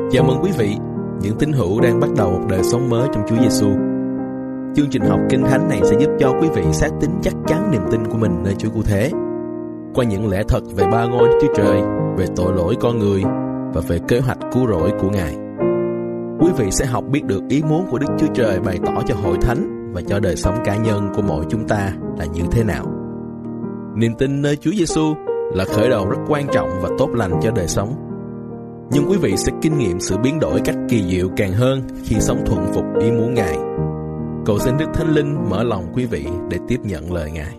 Chào mừng quý vị, những tín hữu đang bắt đầu một đời sống mới trong Chúa Giêsu. Chương trình học Kinh Thánh này sẽ giúp cho quý vị xác tín chắc chắn niềm tin của mình nơi Chúa Cứu Thế, qua những lẽ thật về ba ngôi Đức Chúa Trời, về tội lỗi con người và về kế hoạch cứu rỗi của Ngài. Quý vị sẽ học biết được ý muốn của Đức Chúa Trời bày tỏ cho hội thánh và cho đời sống cá nhân của mỗi chúng ta là như thế nào. Niềm tin nơi Chúa Giêsu là khởi đầu rất quan trọng và tốt lành cho đời sống. Nhưng quý vị sẽ kinh nghiệm sự biến đổi cách kỳ diệu càng hơn khi sống thuận phục ý muốn Ngài. Cầu xin Đức Thánh Linh mở lòng quý vị để tiếp nhận lời Ngài.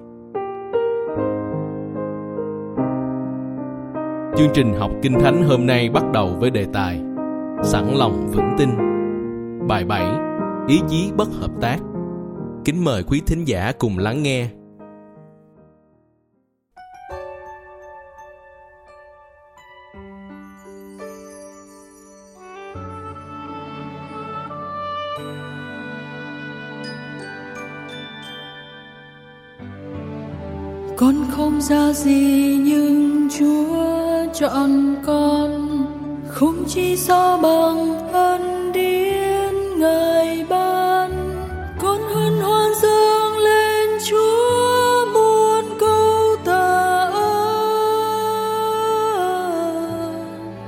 Chương trình học Kinh Thánh hôm nay bắt đầu với đề tài Sẵn lòng vững tin. Bài 7, ý chí bất hợp tác. Kính mời quý thính giả cùng lắng nghe. Con không ra gì nhưng Chúa chọn con, không chỉ do bằng ân điển Ngài ban. Con hân hoan dâng lên Chúa muôn câu tạ ơn.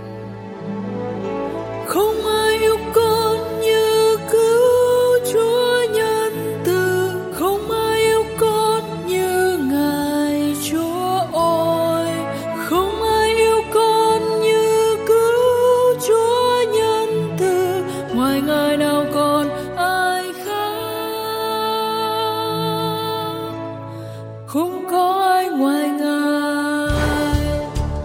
Không ai yêu con như cứu Chúa nhân từ, không ai yêu con như Ngài Chúa ôi. Không ai yêu con như cứu Chúa nhân từ, ngoài Ngài nào còn ai khác, không có ai ngoài Ngài.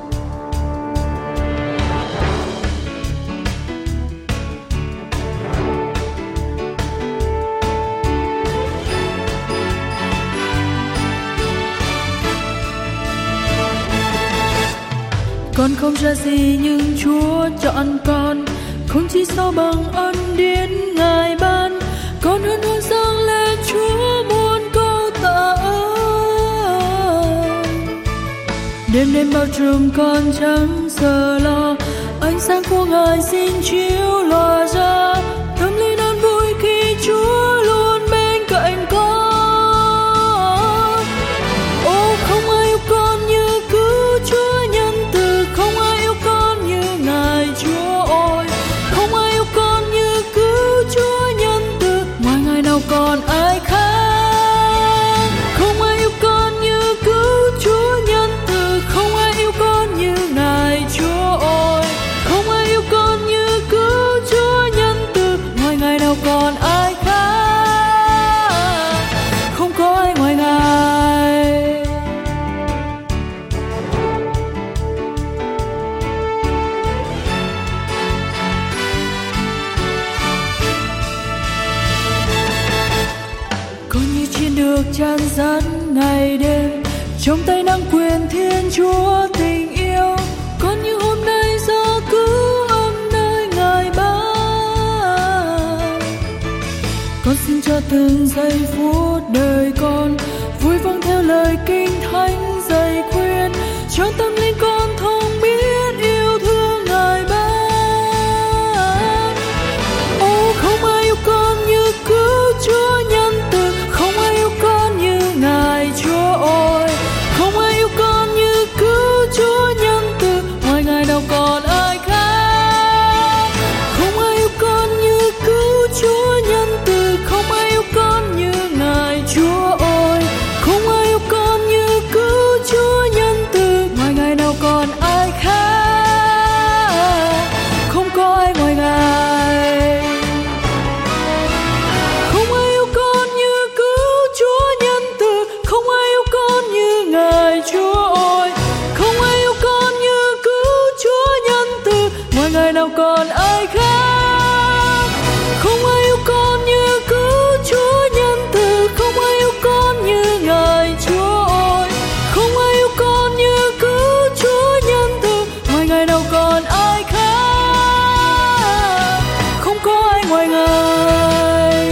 Con không ra gì nhưng Chúa chọn con, không chỉ do bằng ân điển Ngài ban. Con hân hoan dâng lên Chúa muôn câu tạ ơn. Đêm đêm bao trùm con chẳng giờ lo, ánh sáng của Ngài xin chiếu lòa ra. Tâm linh an vui khi Chúa luôn bên cạnh con. Ô không ai yêu con như cứu Chúa nhân từ, không ai yêu con như Ngài Chúa ôi. Không ai yêu con như cứu Chúa nhân từ, ngoài Ngài nào còn ai khác. Không ai yêu con như cứu Chúa nhân từ, không ai yêu con như Ngài Chúa ôi. Không ai yêu con như cứu Chúa nhân từ, ngoài Ngài nào còn ai khác, không có ai ngoài Ngài. Con như chiên được chan dắt ngày đêm, trong tay nắm quyền Thiên Chúa tình yêu. Con như hôm nay do cứu âm nơi Ngài ban. Con xin cho từng giây phút đời con vui vâng theo lời Kinh Thánh dạy khuyên, cho tâm linh con thông biết yêu thương Ngài ban. Ô không ai yêu con như cứu Chúa nhân từ, không ai yêu con như Ngài Chúa ôi. Không ai yêu con như cứu Chúa nhân từ, ngoài Ngài đâu còn ai khác. Không ai yêu con như cứu Chúa nhân từ, không ai yêu con như Ngài Chúa ôi. Không ai yêu con như cứu Chúa nhân từ, ngoài Ngài nào còn ai khác, không có ai ngoài Ngài. Không ai yêu con như cứu Chúa nhân từ, không ai yêu con như Ngài Chúa ôi. Không ai yêu con như cứu Chúa nhân từ, ngoài Ngài nào còn ai khác. Không ai yêu con như cứu Chúa nhân từ, không ai yêu con như Ngài Chúa ôi. Không ai yêu con như cứu Chúa nhân từ, ngoài Ngài nào còn ai khác, không có ai ngoài Ngài.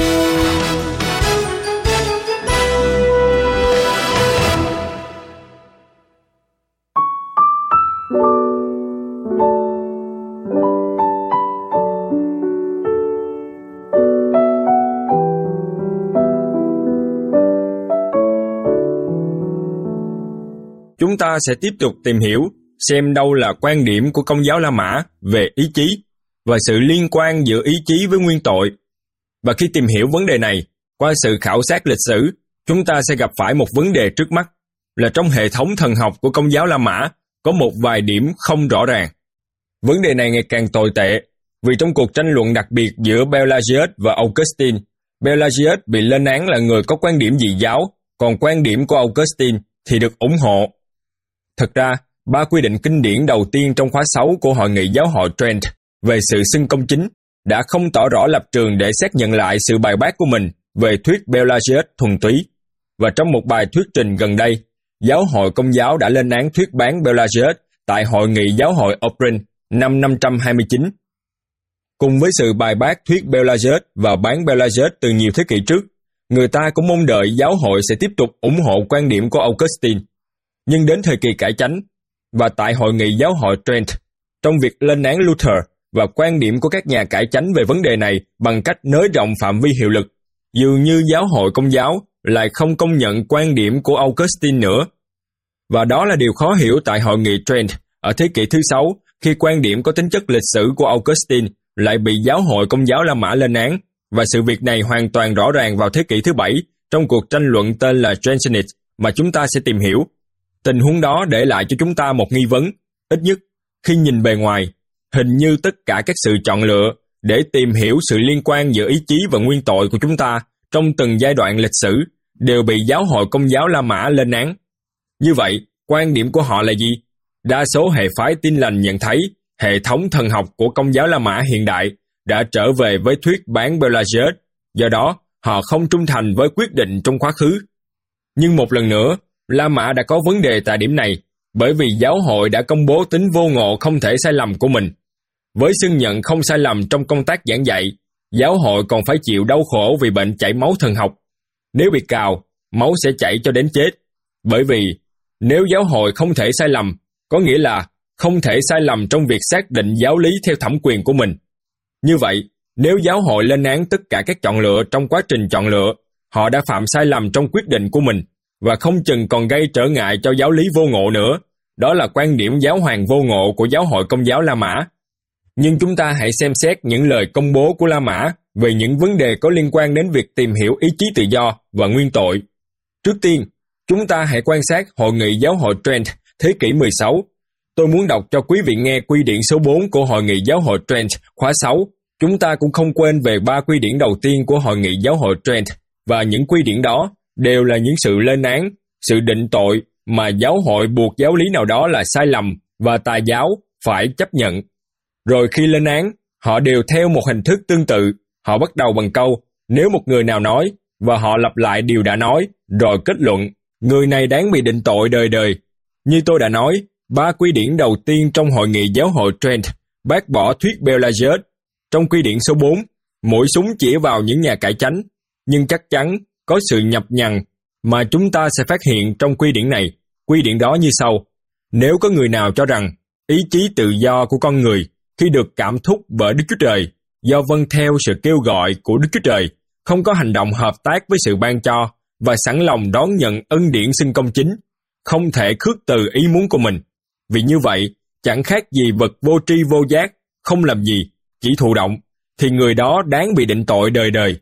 chúng ta sẽ tiếp tục tìm hiểu xem đâu là quan điểm của Công giáo La Mã về ý chí và sự liên quan giữa ý chí với nguyên tội. Và khi tìm hiểu vấn đề này, qua sự khảo sát lịch sử, chúng ta sẽ gặp phải một vấn đề trước mắt là trong hệ thống thần học của Công giáo La Mã có một vài điểm không rõ ràng. Vấn đề này ngày càng tồi tệ vì trong cuộc tranh luận đặc biệt giữa Pelagius và Augustine, Pelagius bị lên án là người có quan điểm dị giáo, còn quan điểm của Augustine thì được ủng hộ. Thật ra, 3 quy định kinh điển đầu tiên trong khóa 6 của Hội nghị Giáo hội Trent về sự xưng công chính đã không tỏ rõ lập trường để xác nhận lại sự bài bác của mình về thuyết Pelagius thuần túy. Và trong một bài thuyết trình gần đây, Giáo hội Công giáo đã lên án thuyết bán Pelagius tại Hội nghị Giáo hội Auburn năm 529. Cùng với sự bài bác thuyết Pelagius và bán Pelagius từ nhiều thế kỷ trước, người ta cũng mong đợi giáo hội sẽ tiếp tục ủng hộ quan điểm của Augustine. Nhưng đến thời kỳ cải chánh, và tại Hội nghị Giáo hội Trent, trong việc lên án Luther và quan điểm của các nhà cải chánh về vấn đề này bằng cách nới rộng phạm vi hiệu lực, dường như giáo hội Công giáo lại không công nhận quan điểm của Augustine nữa. Và đó là điều khó hiểu tại Hội nghị Trent ở thế kỷ thứ 6, khi quan điểm có tính chất lịch sử của Augustine lại bị giáo hội Công giáo La Mã lên án, và sự việc này hoàn toàn rõ ràng vào thế kỷ thứ 7 trong cuộc tranh luận tên là Jansenist mà chúng ta sẽ tìm hiểu. Tình huống đó để lại cho chúng ta một nghi vấn, ít nhất khi nhìn bề ngoài, hình như tất cả các sự chọn lựa để tìm hiểu sự liên quan giữa ý chí và nguyên tội của chúng ta trong từng giai đoạn lịch sử đều bị giáo hội Công giáo La Mã lên án. Như vậy, quan điểm của họ là gì? Đa số hệ phái Tin lành nhận thấy hệ thống thần học của Công giáo La Mã hiện đại đã trở về với thuyết bán Pelagius, do đó họ không trung thành với quyết định trong quá khứ. Nhưng một lần nữa, La Mã đã có vấn đề tại điểm này, bởi vì giáo hội đã công bố tính vô ngộ không thể sai lầm của mình. Với xưng nhận không sai lầm trong công tác giảng dạy, giáo hội còn phải chịu đau khổ vì bệnh chảy máu thần học. Nếu bị cào, máu sẽ chảy cho đến chết. Bởi vì nếu giáo hội không thể sai lầm, có nghĩa là không thể sai lầm trong việc xác định giáo lý theo thẩm quyền của mình. Như vậy, nếu giáo hội lên án tất cả các chọn lựa trong quá trình chọn lựa, họ đã phạm sai lầm trong quyết định của mình, và không chừng còn gây trở ngại cho giáo lý vô ngộ nữa. Đó là quan điểm giáo hoàng vô ngộ của giáo hội Công giáo La Mã. Nhưng chúng ta hãy xem xét những lời công bố của La Mã về những vấn đề có liên quan đến việc tìm hiểu ý chí tự do và nguyên tội. Trước tiên, chúng ta hãy quan sát Hội nghị Giáo hội Trent thế kỷ 16. Tôi muốn đọc cho quý vị nghe quy điển số 4 của Hội nghị Giáo hội Trent khóa 6. Chúng ta cũng không quên về 3 quy điển đầu tiên của Hội nghị Giáo hội Trent, và những quy điển đó đều là những sự lên án, sự định tội mà giáo hội buộc giáo lý nào đó là sai lầm và tà giáo phải chấp nhận. Rồi khi lên án, họ đều theo một hình thức tương tự. Họ bắt đầu bằng câu, nếu một người nào nói, và họ lặp lại điều đã nói, rồi kết luận, người này đáng bị định tội đời đời. Như tôi đã nói, 3 quy điển đầu tiên trong Hội nghị Giáo hội Trent bác bỏ thuyết Pelagius. Trong quy điển số 4, mũi súng chỉ vào những nhà cải chánh, nhưng chắc chắn có sự nhập nhằng mà chúng ta sẽ phát hiện trong quy điển này. Quy điển đó như sau: nếu có người nào cho rằng ý chí tự do của con người khi được cảm thúc bởi Đức Chúa Trời do vâng theo sự kêu gọi của Đức Chúa Trời, không có hành động hợp tác với sự ban cho và sẵn lòng đón nhận ân điển xưng công chính, không thể khước từ ý muốn của mình, vì như vậy chẳng khác gì vật vô tri vô giác, không làm gì, chỉ thụ động, thì người đó đáng bị định tội đời đời.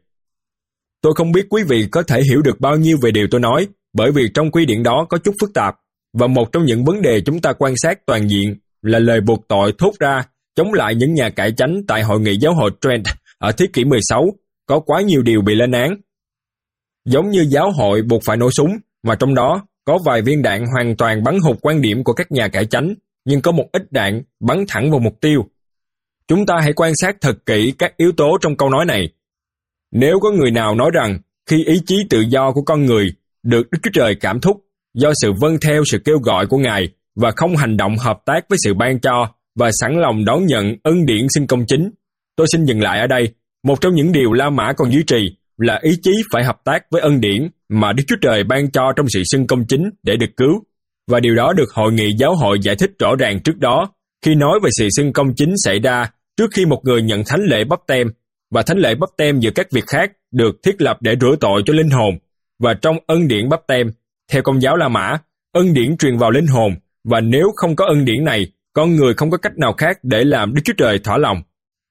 Tôi không biết quý vị có thể hiểu được bao nhiêu về điều tôi nói, bởi vì trong quy điển đó có chút phức tạp, và một trong những vấn đề chúng ta quan sát toàn diện là lời buộc tội thốt ra chống lại những nhà cải chánh tại Hội nghị Giáo hội Trent ở thế kỷ 16, có quá nhiều điều bị lên án. Giống như giáo hội buộc phải nổ súng, mà trong đó có vài viên đạn hoàn toàn bắn hụt quan điểm của các nhà cải chánh, nhưng có một ít đạn bắn thẳng vào mục tiêu. Chúng ta hãy quan sát thật kỹ các yếu tố trong câu nói này. Nếu có người nào nói rằng khi ý chí tự do của con người được Đức Chúa Trời cảm thúc do sự vâng theo sự kêu gọi của Ngài và không hành động hợp tác với sự ban cho và sẵn lòng đón nhận ân điển xưng công chính, tôi xin dừng lại ở đây. Một trong những điều La Mã còn duy trì là ý chí phải hợp tác với ân điển mà Đức Chúa Trời ban cho trong sự xưng công chính để được cứu. Và điều đó được Hội nghị Giáo hội giải thích rõ ràng trước đó, khi nói về sự xưng công chính xảy ra trước khi một người nhận thánh lễ báp têm, và thánh lễ báp têm giữa các việc khác được thiết lập để rửa tội cho linh hồn. Và trong ân điển báp têm, theo Công giáo La Mã, ân điển truyền vào linh hồn, và nếu không có ân điển này, con người không có cách nào khác để làm Đức Chúa Trời thỏa lòng.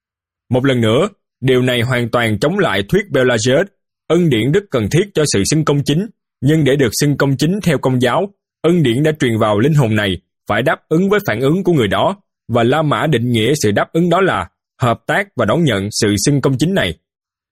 Một lần nữa, điều này hoàn toàn chống lại thuyết Pelagius. Ân điển rất cần thiết cho sự xưng công chính, nhưng để được xưng công chính theo Công giáo, ân điển đã truyền vào linh hồn này phải đáp ứng với phản ứng của người đó, và La Mã định nghĩa sự đáp ứng đó là hợp tác và đón nhận sự xưng công chính này.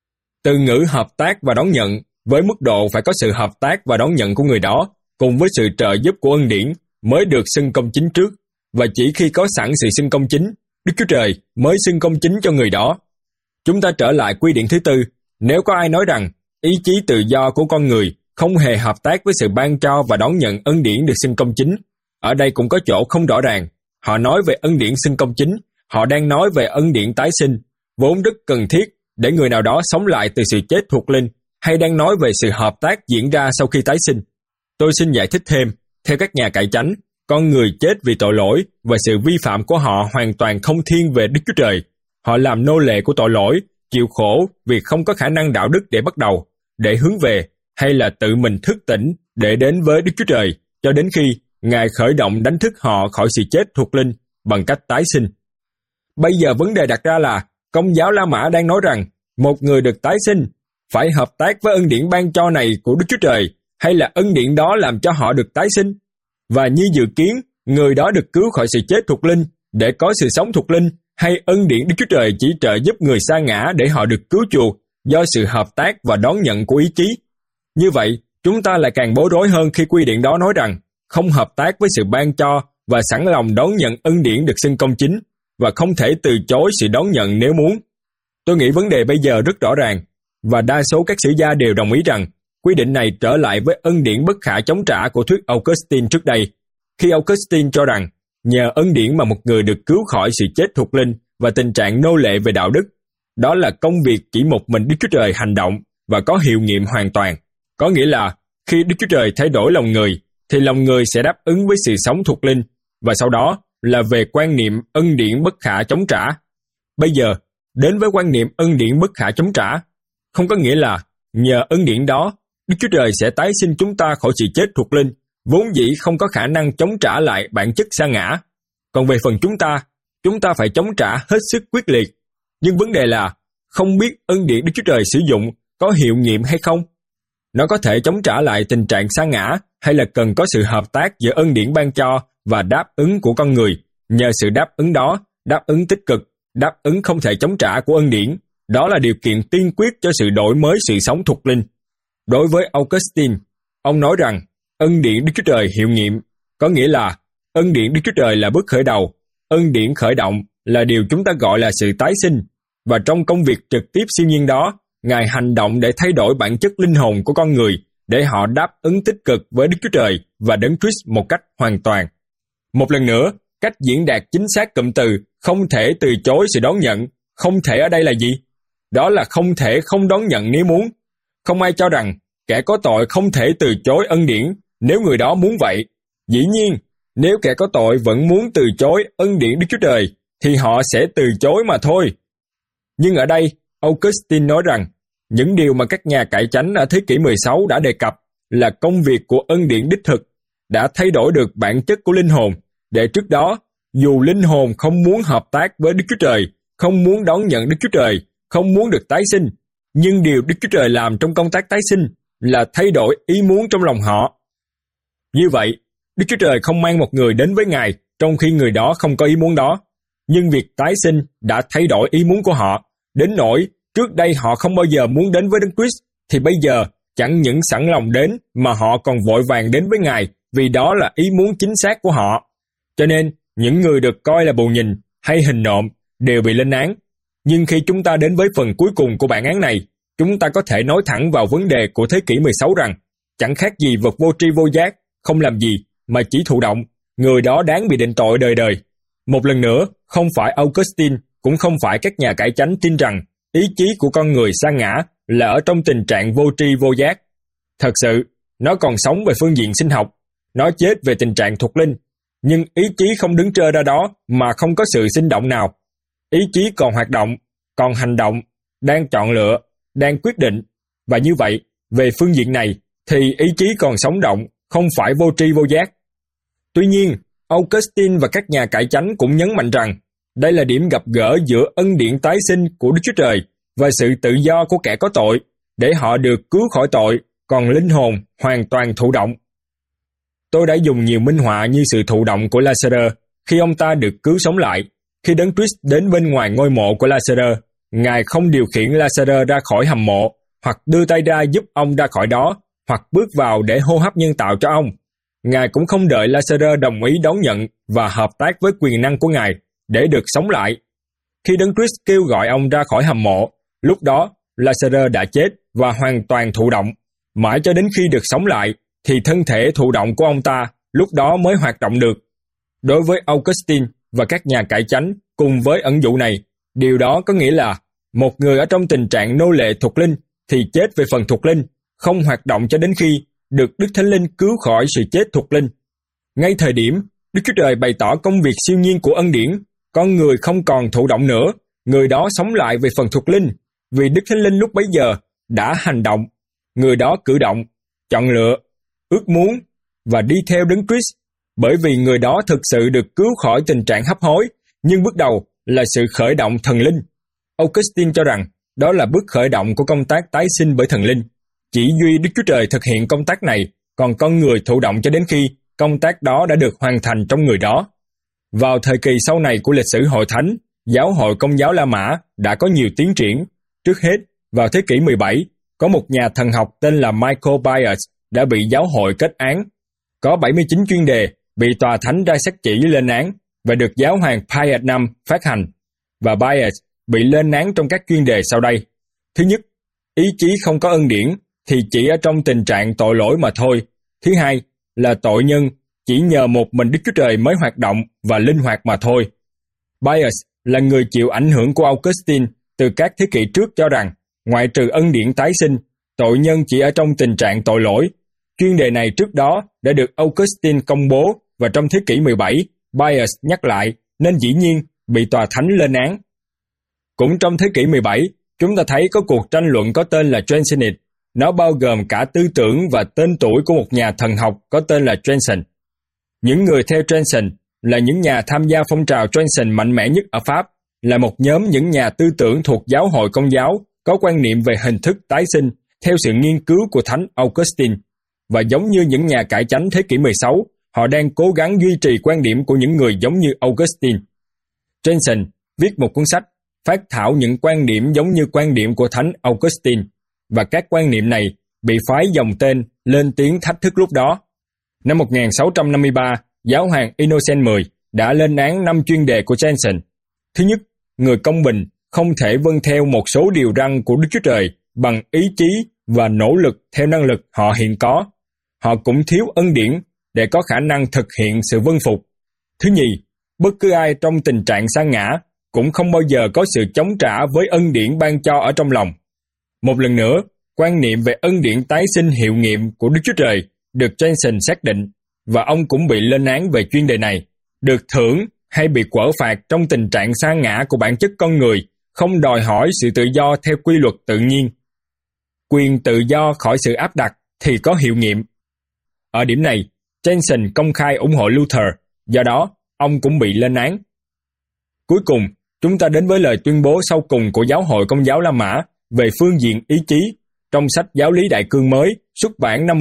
Từ ngữ hợp tác và đón nhận với mức độ phải có sự hợp tác và đón nhận của người đó, cùng với sự trợ giúp của ân điển mới được xưng công chính trước, và chỉ khi có sẵn sự xưng công chính, Đức Chúa Trời mới xưng công chính cho người đó. Chúng ta trở lại quy điển thứ tư. Nếu có ai nói rằng ý chí tự do của con người không hề hợp tác với sự ban cho và đón nhận ân điển được xưng công chính, ở đây cũng có chỗ không rõ ràng. Họ nói về ân điển xưng công chính, họ đang nói về ân điển tái sinh, vốn rất cần thiết để người nào đó sống lại từ sự chết thuộc linh, hay đang nói về sự hợp tác diễn ra sau khi tái sinh. Tôi xin giải thích thêm. Theo các nhà cải chánh, con người chết vì tội lỗi, và sự vi phạm của họ hoàn toàn không thiên về Đức Chúa Trời. Họ làm nô lệ của tội lỗi, chịu khổ vì không có khả năng đạo đức để bắt đầu, để hướng về, hay là tự mình thức tỉnh để đến với Đức Chúa Trời, cho đến khi Ngài khởi động đánh thức họ khỏi sự chết thuộc linh bằng cách tái sinh. Bây giờ vấn đề đặt ra là, Công giáo La Mã đang nói rằng một người được tái sinh phải hợp tác với ân điển ban cho này của Đức Chúa Trời, hay là ân điển đó làm cho họ được tái sinh? Và như dự kiến, người đó được cứu khỏi sự chết thuộc linh để có sự sống thuộc linh, hay ân điển Đức Chúa Trời chỉ trợ giúp người sa ngã để họ được cứu chuộc do sự hợp tác và đón nhận của ý chí? Như vậy, chúng ta lại càng bối rối hơn khi quy điển đó nói rằng không hợp tác với sự ban cho và sẵn lòng đón nhận ân điển được xưng công chính, và không thể từ chối sự đón nhận nếu muốn. Tôi nghĩ vấn đề bây giờ rất rõ ràng, và đa số các sử gia đều đồng ý rằng quy định này trở lại với ân điển bất khả chống trả của thuyết Augustine trước đây, khi Augustine cho rằng nhờ ân điển mà một người được cứu khỏi sự chết thuộc linh và tình trạng nô lệ về đạo đức. Đó là công việc chỉ một mình Đức Chúa Trời hành động và có hiệu nghiệm hoàn toàn. Có nghĩa là khi Đức Chúa Trời thay đổi lòng người, thì lòng người sẽ đáp ứng với sự sống thuộc linh, và sau đó là về quan niệm ân điển bất khả chống trả. Bây giờ, đến với quan niệm ân điển bất khả chống trả, không có nghĩa là nhờ ân điển đó, Đức Chúa Trời sẽ tái sinh chúng ta khỏi sự chết thuộc linh, vốn dĩ không có khả năng chống trả lại bản chất sa ngã. Còn về phần chúng ta phải chống trả hết sức quyết liệt. Nhưng vấn đề là, không biết ân điển Đức Chúa Trời sử dụng có hiệu nghiệm hay không? Nó có thể chống trả lại tình trạng sa ngã, hay là cần có sự hợp tác giữa ân điển ban cho và đáp ứng của con người? Nhờ sự đáp ứng đó, đáp ứng tích cực, đáp ứng không thể chống trả của ân điển, đó là điều kiện tiên quyết cho sự đổi mới sự sống thuộc linh. Đối với Augustine, ông nói rằng ân điển Đức Chúa Trời hiệu nghiệm, có nghĩa là ân điển Đức Chúa Trời là bước khởi đầu, ân điển khởi động là điều chúng ta gọi là sự tái sinh, và trong công việc trực tiếp siêu nhiên đó, Ngài hành động để thay đổi bản chất linh hồn của con người, để họ đáp ứng tích cực với Đức Chúa Trời và Đấng Christ một cách hoàn toàn. Một lần nữa, cách diễn đạt chính xác cụm từ không thể từ chối sự đón nhận, không thể ở đây là gì? Đó là không thể không đón nhận nếu muốn. Không ai cho rằng kẻ có tội không thể từ chối ân điển nếu người đó muốn vậy. Dĩ nhiên, nếu kẻ có tội vẫn muốn từ chối ân điển Đức Chúa Trời, thì họ sẽ từ chối mà thôi. Nhưng ở đây, Augustine nói rằng, những điều mà các nhà cải chánh ở thế kỷ 16 đã đề cập là công việc của ân điển đích thực, đã thay đổi được bản chất của linh hồn, để trước đó, dù linh hồn không muốn hợp tác với Đức Chúa Trời, không muốn đón nhận Đức Chúa Trời, không muốn được tái sinh, nhưng điều Đức Chúa Trời làm trong công tác tái sinh là thay đổi ý muốn trong lòng họ. Như vậy, Đức Chúa Trời không mang một người đến với Ngài trong khi người đó không có ý muốn đó, nhưng việc tái sinh đã thay đổi ý muốn của họ, đến nỗi trước đây họ không bao giờ muốn đến với Đấng Christ, thì bây giờ chẳng những sẵn lòng đến mà họ còn vội vàng đến với Ngài, vì đó là ý muốn chính xác của họ. Cho nên, những người được coi là bù nhìn hay hình nộm đều bị lên án. Nhưng khi chúng ta đến với phần cuối cùng của bản án này, chúng ta có thể nói thẳng vào vấn đề của thế kỷ 16 rằng chẳng khác gì vật vô tri vô giác, không làm gì mà chỉ thụ động, người đó đáng bị định tội đời đời. Một lần nữa, không phải Augustine, cũng không phải các nhà cải chánh tin rằng ý chí của con người sa ngã là ở trong tình trạng vô tri vô giác. Thật sự, nó còn sống về phương diện sinh học, nó chết về tình trạng thuộc linh, nhưng ý chí không đứng trơ ra đó mà không có sự sinh động nào. Ý chí còn hoạt động, còn hành động, đang chọn lựa, đang quyết định, và như vậy, về phương diện này, thì ý chí còn sống động, không phải vô tri vô giác. Tuy nhiên, Augustine và các nhà cải chánh cũng nhấn mạnh rằng đây là điểm gặp gỡ giữa ân điển tái sinh của Đức Chúa Trời và sự tự do của kẻ có tội, để họ được cứu khỏi tội, còn linh hồn hoàn toàn thụ động. Tôi đã dùng nhiều minh họa như sự thụ động của Lazarus khi ông ta được cứu sống lại. Khi Đấng Christ đến bên ngoài ngôi mộ của Lazarus, Ngài không điều khiển Lazarus ra khỏi hầm mộ, hoặc đưa tay ra giúp ông ra khỏi đó, hoặc bước vào để hô hấp nhân tạo cho ông. Ngài cũng không đợi Lazarus đồng ý đón nhận và hợp tác với quyền năng của Ngài để được sống lại. Khi Đấng Christ kêu gọi ông ra khỏi hầm mộ, lúc đó Lazarus đã chết và hoàn toàn thụ động. Mãi cho đến khi được sống lại, thì thân thể thụ động của ông ta lúc đó mới hoạt động được. Đối với Augustine và các nhà cải chánh cùng với ẩn dụ này, điều đó có nghĩa là một người ở trong tình trạng nô lệ thuộc linh thì chết về phần thuộc linh, không hoạt động cho đến khi được Đức Thánh Linh cứu khỏi sự chết thuộc linh. Ngay thời điểm Đức Chúa Trời bày tỏ công việc siêu nhiên của ân điển, con người không còn thụ động nữa, người đó sống lại về phần thuộc linh, vì Đức Thánh Linh lúc bấy giờ đã hành động. Người đó cử động, chọn lựa, ước muốn và đi theo Đấng Christ, bởi vì người đó thực sự được cứu khỏi tình trạng hấp hối, nhưng bước đầu là sự khởi động thần linh. Augustine cho rằng đó là bước khởi động của công tác tái sinh bởi thần linh. Chỉ duy Đức Chúa Trời thực hiện công tác này, còn con người thụ động cho đến khi công tác đó đã được hoàn thành trong người đó. Vào thời kỳ sau này của lịch sử hội thánh, giáo hội Công giáo La Mã đã có nhiều tiến triển. Trước hết, vào thế kỷ 17, có một nhà thần học tên là Michael Byers đã bị giáo hội kết án. Có 79 chuyên đề bị tòa thánh ra xét chỉ lên án và được giáo hoàng Pius V phát hành. Và Byers bị lên án trong các chuyên đề sau đây. Thứ nhất, ý chí không có ân điển thì chỉ ở trong tình trạng tội lỗi mà thôi. Thứ hai, là tội nhân chỉ nhờ một mình Đức Chúa Trời mới hoạt động và linh hoạt mà thôi. Byers là người chịu ảnh hưởng của Augustine từ các thế kỷ trước cho rằng ngoại trừ ân điển tái sinh, tội nhân chỉ ở trong tình trạng tội lỗi. Chuyên đề này trước đó đã được Augustine công bố và trong thế kỷ 17, Byers nhắc lại nên dĩ nhiên bị tòa thánh lên án. Cũng trong thế kỷ 17, chúng ta thấy có cuộc tranh luận có tên là Jansenist. Nó bao gồm cả tư tưởng và tên tuổi của một nhà thần học có tên là Jansen. Những người theo Jansen là những nhà tham gia phong trào Jansen mạnh mẽ nhất ở Pháp, là một nhóm những nhà tư tưởng thuộc giáo hội Công giáo có quan niệm về hình thức tái sinh theo sự nghiên cứu của Thánh Augustine. Và giống như những nhà cải chánh thế kỷ 16, họ đang cố gắng duy trì quan điểm của những người giống như Augustine. Jansen viết một cuốn sách phát thảo những quan điểm giống như quan điểm của Thánh Augustine, và các quan niệm này bị phái dòng tên lên tiếng thách thức lúc đó. Năm 1653, giáo hoàng Innocent X đã lên án 5 chuyên đề của Jansen. Thứ nhất, người công bình không thể vâng theo một số điều răn của Đức Chúa Trời bằng ý chí và nỗ lực theo năng lực họ hiện có. Họ cũng thiếu ân điển để có khả năng thực hiện sự vâng phục. Thứ nhì, bất cứ ai trong tình trạng sa ngã cũng không bao giờ có sự chống trả với ân điển ban cho ở trong lòng. Một lần nữa, quan niệm về ân điển tái sinh hiệu nghiệm của Đức Chúa Trời được Jansen xác định, và ông cũng bị lên án về chuyên đề này, được thưởng hay bị quở phạt trong tình trạng sa ngã của bản chất con người, không đòi hỏi sự tự do theo quy luật tự nhiên. Quyền tự do khỏi sự áp đặt thì có hiệu nghiệm. Ở điểm này, Jansen công khai ủng hộ Luther, do đó ông cũng bị lên án. Cuối cùng, chúng ta đến với lời tuyên bố sau cùng của giáo hội Công giáo La Mã về phương diện ý chí trong sách Giáo lý Đại cương mới xuất bản năm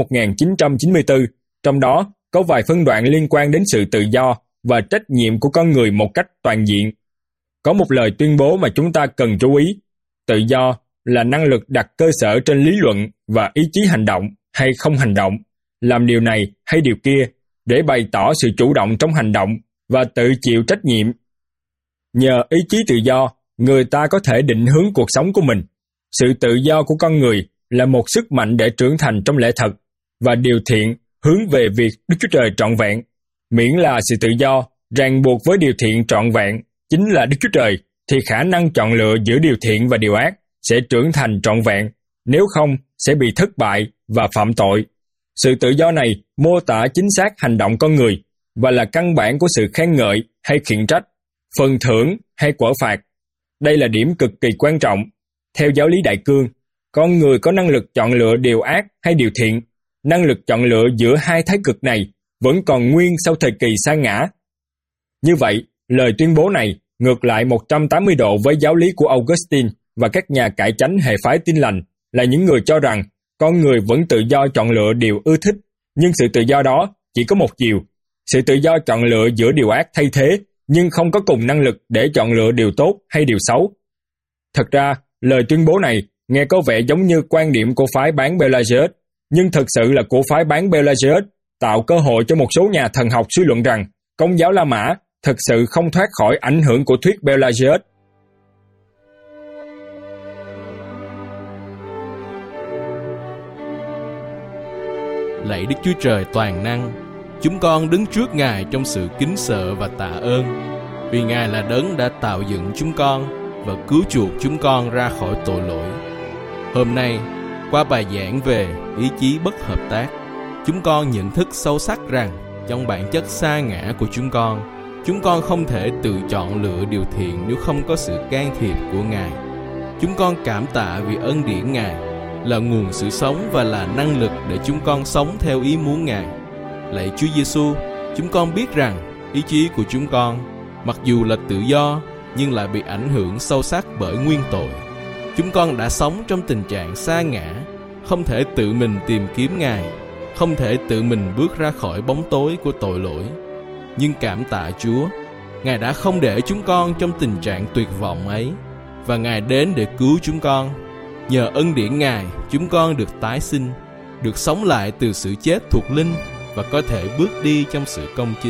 1994, trong đó có vài phân đoạn liên quan đến sự tự do và trách nhiệm của con người một cách toàn diện. Có một lời tuyên bố mà chúng ta cần chú ý. Tự do là năng lực đặt cơ sở trên lý luận và ý chí hành động hay không hành động, làm điều này hay điều kia, để bày tỏ sự chủ động trong hành động và tự chịu trách nhiệm. Nhờ ý chí tự do, người ta có thể định hướng cuộc sống của mình. Sự tự do của con người là một sức mạnh để trưởng thành trong lẽ thật, và điều thiện hướng về việc Đức Chúa Trời trọn vẹn. Miễn là sự tự do ràng buộc với điều thiện trọn vẹn chính là Đức Chúa Trời, thì khả năng chọn lựa giữa điều thiện và điều ác sẽ trưởng thành trọn vẹn, nếu không sẽ bị thất bại và phạm tội. Sự tự do này mô tả chính xác hành động con người và là căn bản của sự khen ngợi hay khiển trách, phần thưởng hay quở phạt. Đây là điểm cực kỳ quan trọng. Theo giáo lý Đại cương, con người có năng lực chọn lựa điều ác hay điều thiện. Năng lực chọn lựa giữa hai thái cực này vẫn còn nguyên sau thời kỳ sa ngã. Như vậy, lời tuyên bố này ngược lại 180 độ với giáo lý của Augustine và các nhà cải chánh hệ phái Tin lành là những người cho rằng con người vẫn tự do chọn lựa điều ưa thích, nhưng sự tự do đó chỉ có một chiều. Sự tự do chọn lựa giữa điều ác thay thế, nhưng không có cùng năng lực để chọn lựa điều tốt hay điều xấu. Thật ra, lời tuyên bố này nghe có vẻ giống như quan điểm của phái bán Pelagius, nhưng thực sự là của phái bán Pelagius tạo cơ hội cho một số nhà thần học suy luận rằng Công giáo La Mã thực sự không thoát khỏi ảnh hưởng của thuyết Pelagius. Lạy Đức Chúa Trời toàn năng, chúng con đứng trước Ngài trong sự kính sợ và tạ ơn, vì Ngài là đấng đã tạo dựng chúng con và cứu chuộc chúng con ra khỏi tội lỗi. Hôm nay, qua bài giảng về ý chí bất hợp tác, chúng con nhận thức sâu sắc rằng trong bản chất sa ngã của chúng con không thể tự chọn lựa điều thiện nếu không có sự can thiệp của Ngài. Chúng con cảm tạ vì ân điển Ngài là nguồn sự sống và là năng lực để chúng con sống theo ý muốn Ngài. Lạy Chúa Giêsu, chúng con biết rằng ý chí của chúng con, mặc dù là tự do, nhưng lại bị ảnh hưởng sâu sắc bởi nguyên tội. Chúng con đã sống trong tình trạng sa ngã, không thể tự mình tìm kiếm Ngài, không thể tự mình bước ra khỏi bóng tối của tội lỗi. Nhưng cảm tạ Chúa, Ngài đã không để chúng con trong tình trạng tuyệt vọng ấy, và Ngài đến để cứu chúng con. Nhờ ân điển Ngài, chúng con được tái sinh, được sống lại từ sự chết thuộc linh và có thể bước đi trong sự công chính.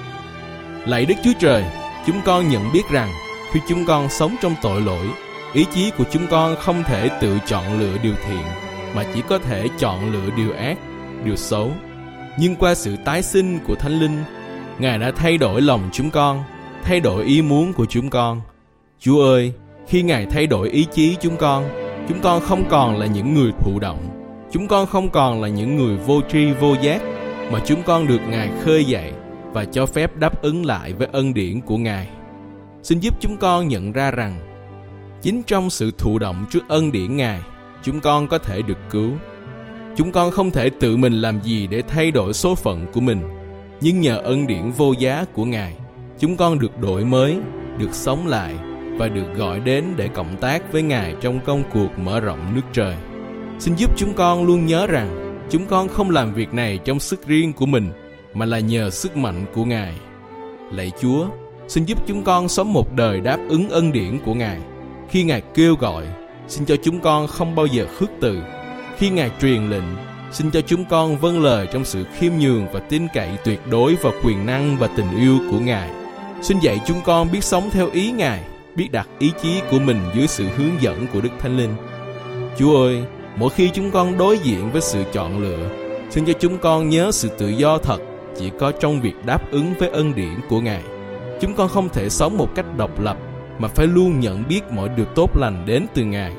Lạy Đức Chúa Trời, chúng con nhận biết rằng khi chúng con sống trong tội lỗi, ý chí của chúng con không thể tự chọn lựa điều thiện, mà chỉ có thể chọn lựa điều ác, điều xấu. Nhưng qua sự tái sinh của Thánh Linh, Ngài đã thay đổi lòng chúng con, thay đổi ý muốn của chúng con. Chúa ơi, khi Ngài thay đổi ý chí chúng con không còn là những người thụ động, chúng con không còn là những người vô tri vô giác, mà chúng con được Ngài khơi dậy và cho phép đáp ứng lại với ân điển của Ngài. Xin giúp chúng con nhận ra rằng chính trong sự thụ động trước ân điển Ngài, chúng con có thể được cứu. Chúng con không thể tự mình làm gì để thay đổi số phận của mình, nhưng nhờ ân điển vô giá của Ngài, chúng con được đổi mới, được sống lại và được gọi đến để cộng tác với Ngài trong công cuộc mở rộng nước trời. Xin giúp chúng con luôn nhớ rằng chúng con không làm việc này trong sức riêng của mình, mà là nhờ sức mạnh của Ngài. Lạy Chúa, xin giúp chúng con sống một đời đáp ứng ân điển của Ngài. Khi Ngài kêu gọi, xin cho chúng con không bao giờ khước từ. Khi Ngài truyền lệnh, xin cho chúng con vâng lời trong sự khiêm nhường và tin cậy tuyệt đối vào quyền năng và tình yêu của Ngài. Xin dạy chúng con biết sống theo ý Ngài, biết đặt ý chí của mình dưới sự hướng dẫn của Đức Thánh Linh. Chúa ơi, mỗi khi chúng con đối diện với sự chọn lựa, xin cho chúng con nhớ sự tự do thật chỉ có trong việc đáp ứng với ân điển của Ngài. Chúng con không thể sống một cách độc lập, mà phải luôn nhận biết mọi điều tốt lành đến từ Ngài.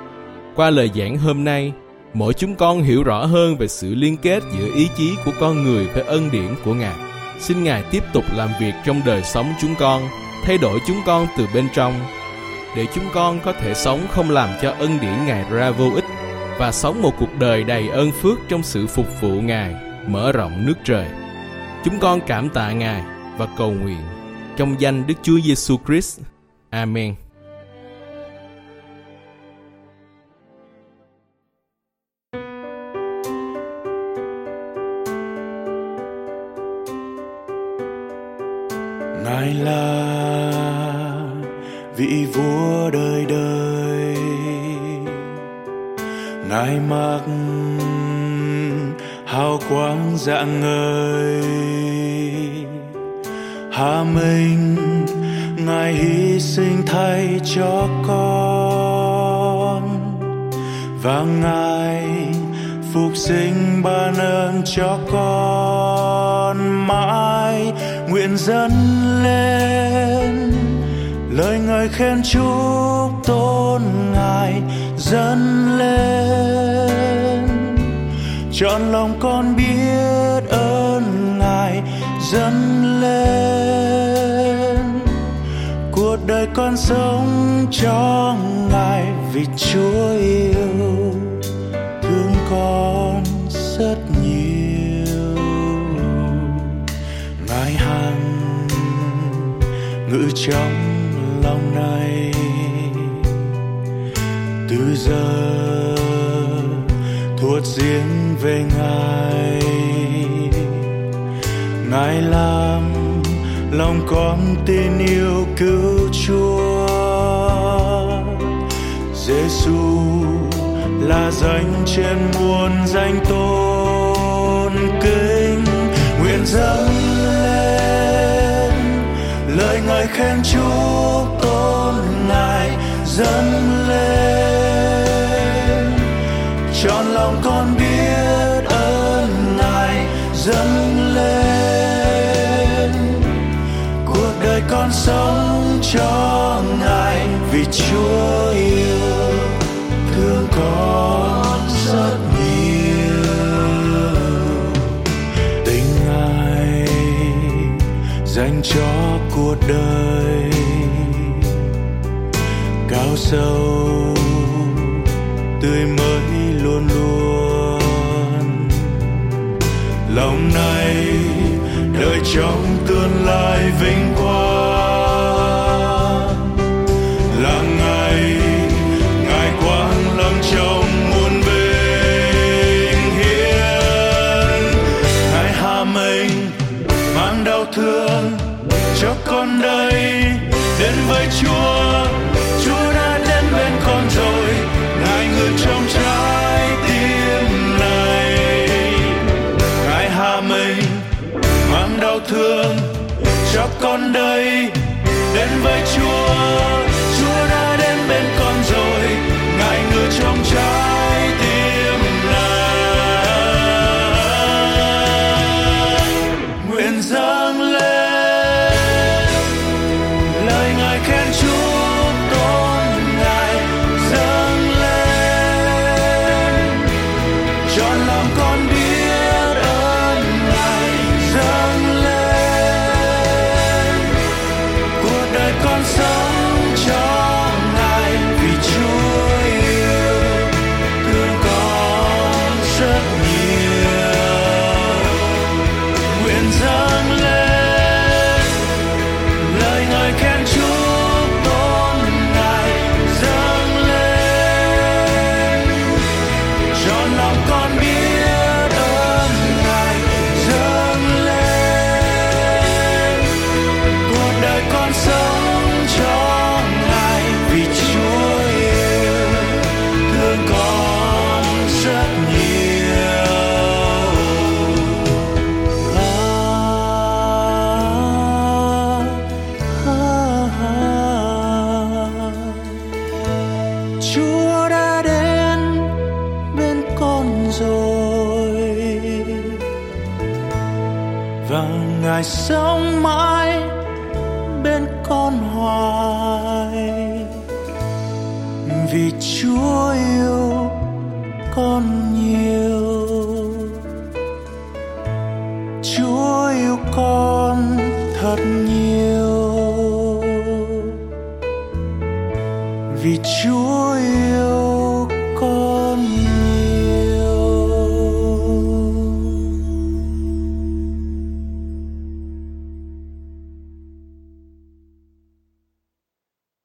Qua lời giảng hôm nay, mỗi chúng con hiểu rõ hơn về sự liên kết giữa ý chí của con người với ân điển của Ngài. Xin Ngài tiếp tục làm việc trong đời sống chúng con, thay đổi chúng con từ bên trong, để chúng con có thể sống không làm cho ân điển Ngài ra vô ích, và sống một cuộc đời đầy ơn phước trong sự phục vụ Ngài, mở rộng nước trời. Chúng con cảm tạ Ngài và cầu nguyện trong danh Đức Chúa Giêsu Christ. Amen. Ngài là vị vua đời đời, Ngài mặc hào quang rạng ngời, hạ mình Ngài hy sinh thay cho con, và Ngài phục sinh ban ơn cho con. Mãi nguyện dâng lên lời ngợi khen chúc tôn Ngài, dâng lên trọn lòng con biết ơn Ngài, dâng lên cuộc đời con sống cho Ngài, vì Chúa yêu thương con rất nhiều. ngự trong lòng này. Từ giờ thuộc riêng về Ngài, Ngài làm lòng con tin yêu cứu Chúa. Giêsu là danh trên muôn danh tôn kính, nguyện dâng lên lời ngợi khen chúc tôn Ngài, dâng lên trọn lòng con biết ơn Ngài, dâng lên cuộc đời con sống cho Ngài, vì Chúa yêu thương con rất nhiều. Tình Ngài dành cho cuộc đời cao sâu tươi mới luôn luôn. Lòng này đợi trong tương lai vinh quang, là Ngài quang lâm trong muôn bình hiền. Ngài hạ mình mang đau thương cho con đây, đến với Chúa đã đến bên con rồi. Ngài ngự trong trái tim này, Ngài hạ mình mang đau thương cho con đây, đến với Chúa đã đến bên con rồi. Ngài ngự trong trái tim này, nguyện dâng lên lời Ngài khen chúc tôn Ngài, dâng lên trọn lòng con biết ơn Ngài, dâng lên cuộc đời con sống cho Ngài, vì Chúa yêu thương con rất nhiều. Nguyện dâng lên lời ngợi khen chúc tôn Ngài, dâng lên trọn lòng con biết ơn Ngài, dâng lên cuộc đời con sống cho Ngài, vì Chúa yêu thương con rất nhiều. Chúa đã đến bên con rồi, và Ngài sống mãi bên con hoài, vì Chúa yêu con nhiều. Chúa yêu con thật nhiều, vì Chúa